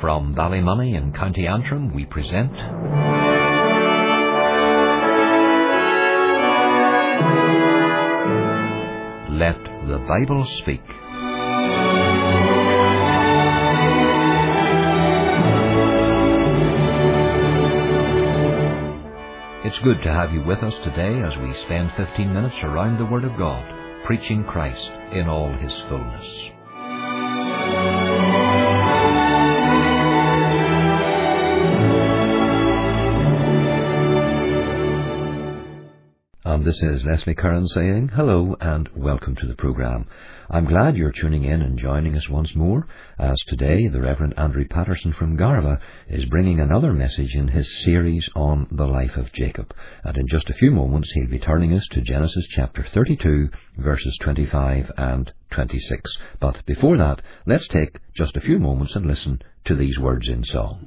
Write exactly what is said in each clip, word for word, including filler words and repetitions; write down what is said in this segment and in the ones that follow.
From Ballymoney in County Antrim, we present Let the Bible Speak. It's good to have you with us today as we spend fifteen minutes around the Word of God, preaching Christ in all His fullness. And this is Leslie Curran saying hello and welcome to the programme. I'm glad you're tuning in and joining us once more, as today the Reverend Andrew Patterson from Garva is bringing another message in his series on the life of Jacob. And in just a few moments he'll be turning us to Genesis chapter thirty-two, verses twenty-five and twenty-six. But before that, let's take just a few moments and listen to these words in song.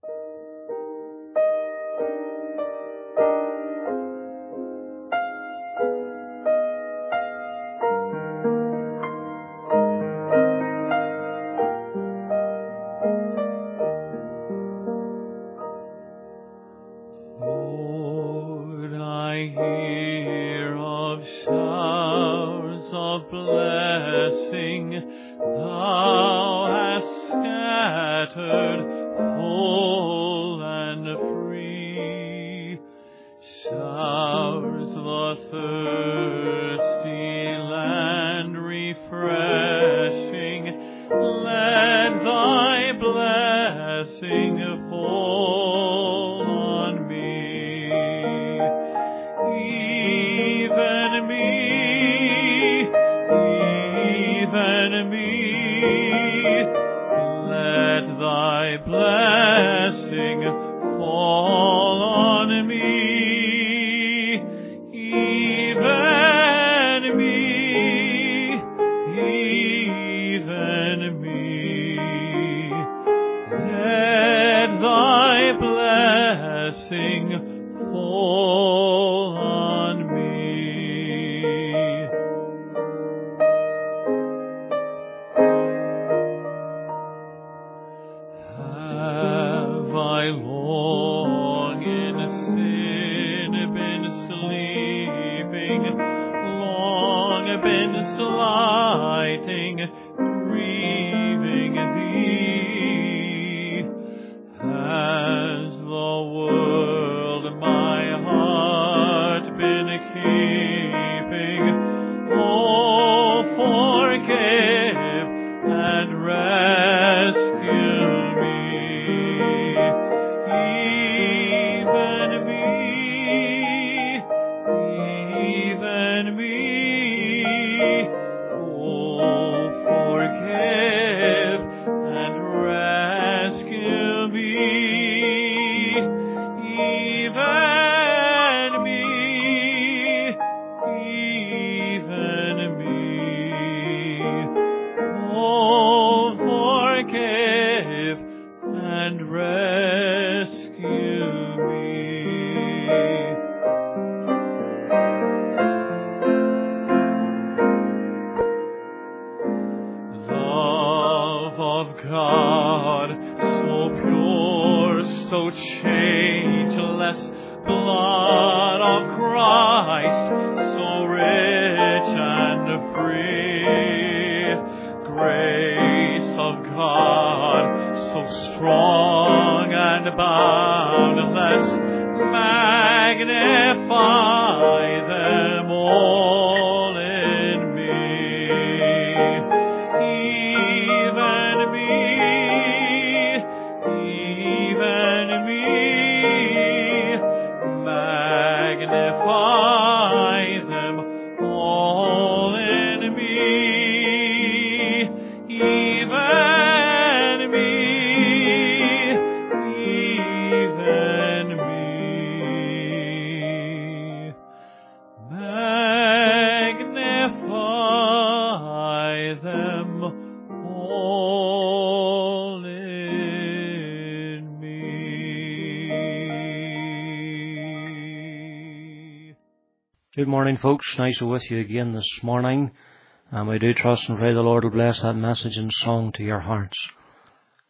Good morning, folks. Nice to be with you again this morning. And we do trust and pray the Lord will bless that message and song to your hearts.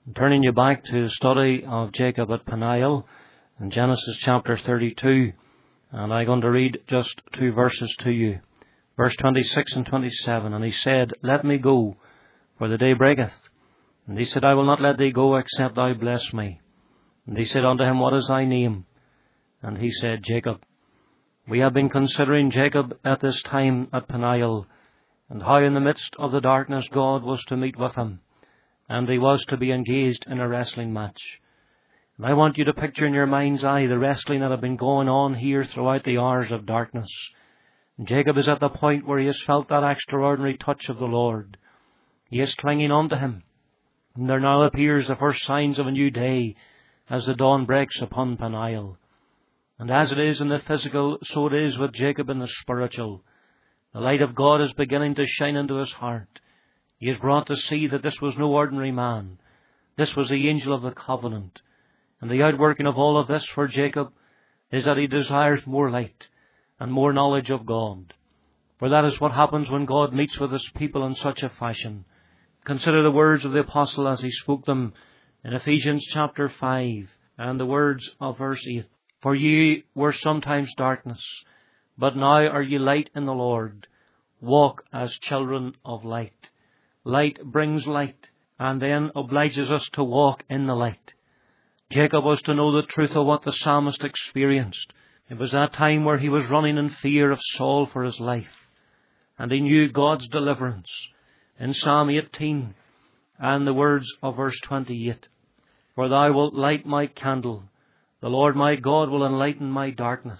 Turning you back to the study of Jacob at Peniel in Genesis chapter thirty-two, and I'm going to read just two verses to you. Verse twenty-six and twenty-seven, and he said, Let me go, for the day breaketh. And he said, I will not let thee go, except thou bless me. And he said unto him, What is thy name? And he said, Jacob. We have been considering Jacob at this time at Peniel, and how in the midst of the darkness God was to meet with him, and he was to be engaged in a wrestling match. And I want you to picture in your mind's eye the wrestling that had been going on here throughout the hours of darkness. And Jacob is at the point where he has felt that extraordinary touch of the Lord. He is clinging on to him. And there now appears the first signs of a new day as the dawn breaks upon Peniel. And as it is in the physical, so it is with Jacob in the spiritual. The light of God is beginning to shine into his heart. He is brought to see that this was no ordinary man. This was the angel of the covenant. And the outworking of all of this for Jacob is that he desires more light and more knowledge of God. For that is what happens when God meets with his people in such a fashion. Consider the words of the apostle as he spoke them in Ephesians chapter five and the words of verse eight. For ye were sometimes darkness, but now are ye light in the Lord. Walk as children of light. Light brings light, and then obliges us to walk in the light. Jacob was to know the truth of what the psalmist experienced. It was that time where he was running in fear of Saul for his life. And he knew God's deliverance in Psalm eighteen and the words of verse twenty-eight. For thou wilt light my candle. The Lord my God will enlighten my darkness.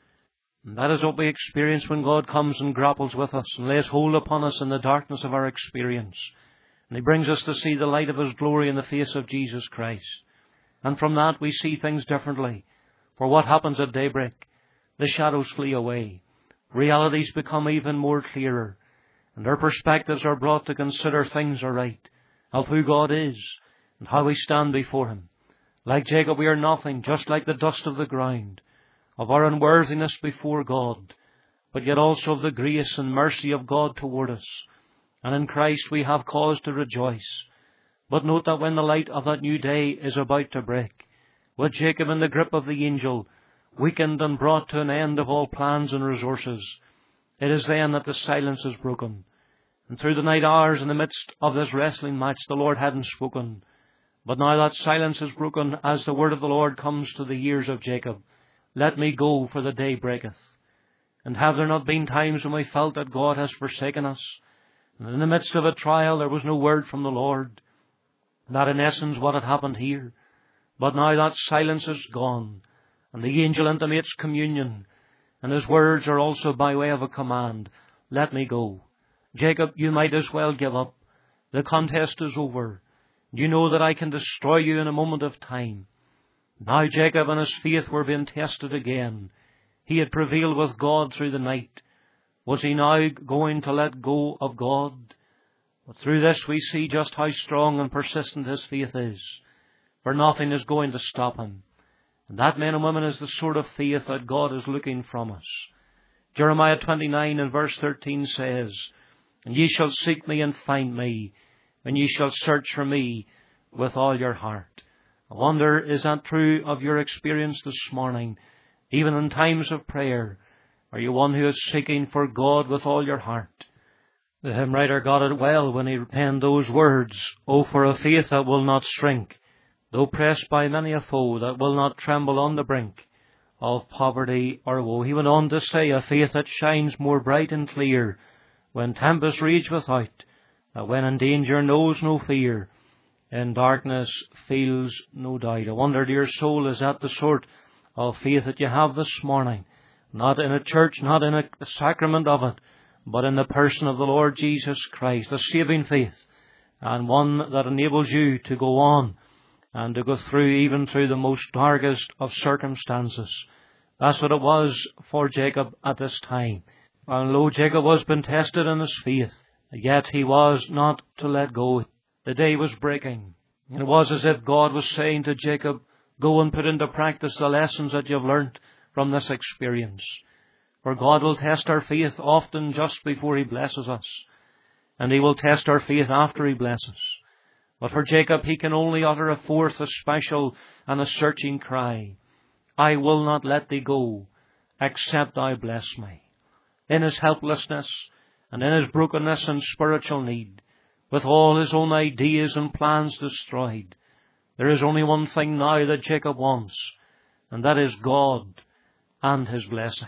And that is what we experience when God comes and grapples with us and lays hold upon us in the darkness of our experience. And He brings us to see the light of His glory in the face of Jesus Christ. And from that we see things differently. For what happens at daybreak? The shadows flee away. Realities become even more clearer. And our perspectives are brought to consider things aright, of who God is and how we stand before Him. Like Jacob, we are nothing, just like the dust of the ground, of our unworthiness before God, but yet also of the grace and mercy of God toward us. And in Christ we have cause to rejoice. But note that when the light of that new day is about to break, with Jacob in the grip of the angel, weakened and brought to an end of all plans and resources, it is then that the silence is broken. And through the night hours in the midst of this wrestling match, the Lord hadn't spoken. But now that silence is broken as the word of the Lord comes to the ears of Jacob. Let me go, for the day breaketh. And have there not been times when we felt that God has forsaken us? And in the midst of a trial there was no word from the Lord. That in essence what had happened here. But now that silence is gone. And the angel intimates communion. And his words are also by way of a command. Let me go. Jacob, you might as well give up. The contest is over. You know that I can destroy you in a moment of time. Now Jacob and his faith were being tested again. He had prevailed with God through the night. Was he now going to let go of God? But through this we see just how strong and persistent his faith is. For nothing is going to stop him. And that, men and women, is the sort of faith that God is looking from us. Jeremiah twenty-nine and verse thirteen says, And ye shall seek me and find me, and ye shall search for me with all your heart. I wonder, is that true of your experience this morning? Even in times of prayer, are you one who is seeking for God with all your heart? The hymn writer got it well when he penned those words, Oh, for a faith that will not shrink, though pressed by many a foe, that will not tremble on the brink of poverty or woe. He went on to say, a faith that shines more bright and clear when tempests rage without, that when in danger knows no fear, in darkness feels no doubt. I wonder, dear soul, is that the sort of faith that you have this morning? Not in a church, not in a sacrament of it, but in the person of the Lord Jesus Christ, a saving faith, and one that enables you to go on and to go through even through the most darkest of circumstances. That's what it was for Jacob at this time. And lo, Jacob was been tested in his faith, yet he was not to let go. The day was breaking. It was as if God was saying to Jacob, go and put into practice the lessons that you've learnt from this experience. For God will test our faith often just before He blesses us. And He will test our faith after He blesses. But for Jacob, he can only utter a fourth, a special and a searching cry. I will not let thee go, except thou bless me. In his helplessness and in his brokenness and spiritual need, with all his own ideas and plans destroyed, there is only one thing now that Jacob wants, and that is God and his blessing.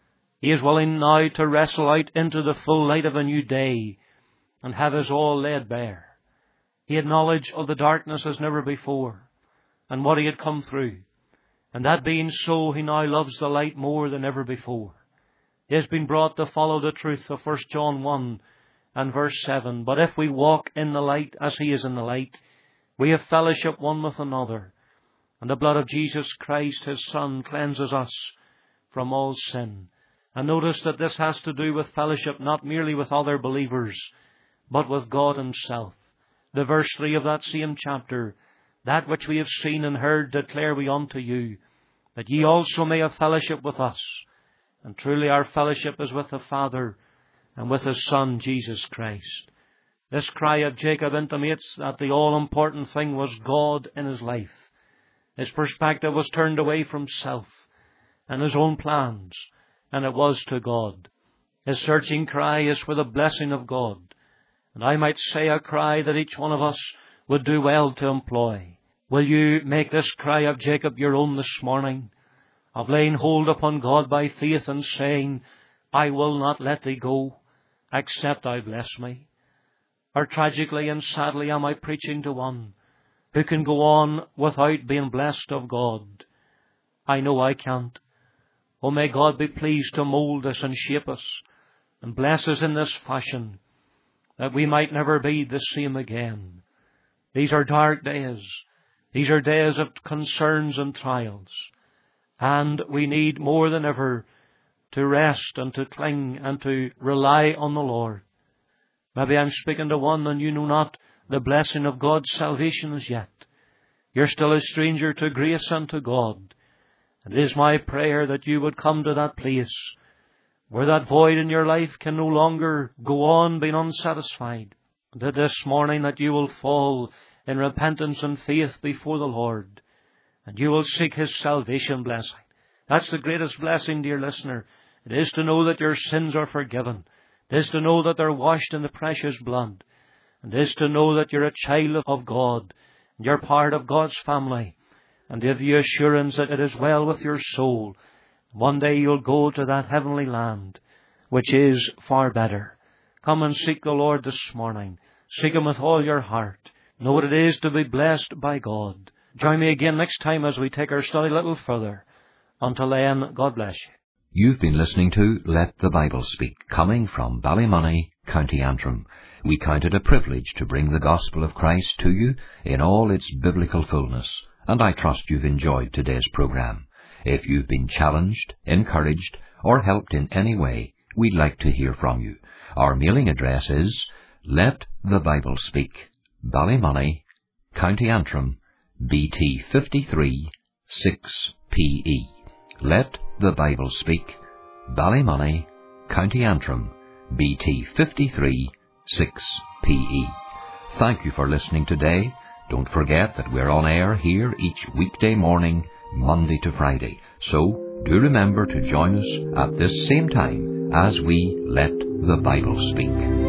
He is willing now to wrestle out into the full light of a new day and have his all laid bare. He had knowledge of the darkness as never before and what he had come through. And that being so, he now loves the light more than ever before. He has been brought to follow the truth of First John one and verse seven. But if we walk in the light as he is in the light, we have fellowship one with another. And the blood of Jesus Christ, his Son, cleanses us from all sin. And notice that this has to do with fellowship not merely with other believers, but with God himself. The verse three of that same chapter, that which we have seen and heard declare we unto you, that ye also may have fellowship with us. And truly our fellowship is with the Father and with his Son, Jesus Christ. This cry of Jacob intimates that the all-important thing was God in his life. His perspective was turned away from self and his own plans, and it was to God. His searching cry is for the blessing of God. And I might say a cry that each one of us would do well to employ. Will you make this cry of Jacob your own this morning, of laying hold upon God by faith and saying, I will not let thee go, except thou bless me? Or tragically and sadly am I preaching to one who can go on without being blessed of God? I know I can't. Oh, may God be pleased to mould us and shape us and bless us in this fashion, that we might never be the same again. These are dark days. These are days of concerns and trials. And we need more than ever to rest and to cling and to rely on the Lord. Maybe I'm speaking to one and you know not the blessing of God's salvation as yet. You're still a stranger to grace and to God. And it is my prayer that you would come to that place where that void in your life can no longer go on being unsatisfied. That this morning that you will fall in repentance and faith before the Lord, and you will seek his salvation blessing. That's the greatest blessing, dear listener. It is to know that your sins are forgiven. It is to know that they're washed in the precious blood. And it is to know that you're a child of God, and you're part of God's family, and have the assurance that it is well with your soul. One day you'll go to that heavenly land, which is far better. Come and seek the Lord this morning. Seek him with all your heart. Know what it is to be blessed by God. Join me again next time as we take our study a little further. Until then, God bless you. You've been listening to Let the Bible Speak, coming from Ballymoney, County Antrim. We count it a privilege to bring the gospel of Christ to you in all its biblical fullness, and I trust you've enjoyed today's program. If you've been challenged, encouraged, or helped in any way, we'd like to hear from you. Our mailing address is Let the Bible Speak, Ballymoney, County Antrim, B T fifty-three six P E. Let the Bible Speak, Ballymoney, County Antrim, B T fifty-three six P E. Thank you for listening today. Don't forget that we're on air here each weekday morning, Monday to Friday. So do remember to join us at this same time as we Let the Bible Speak.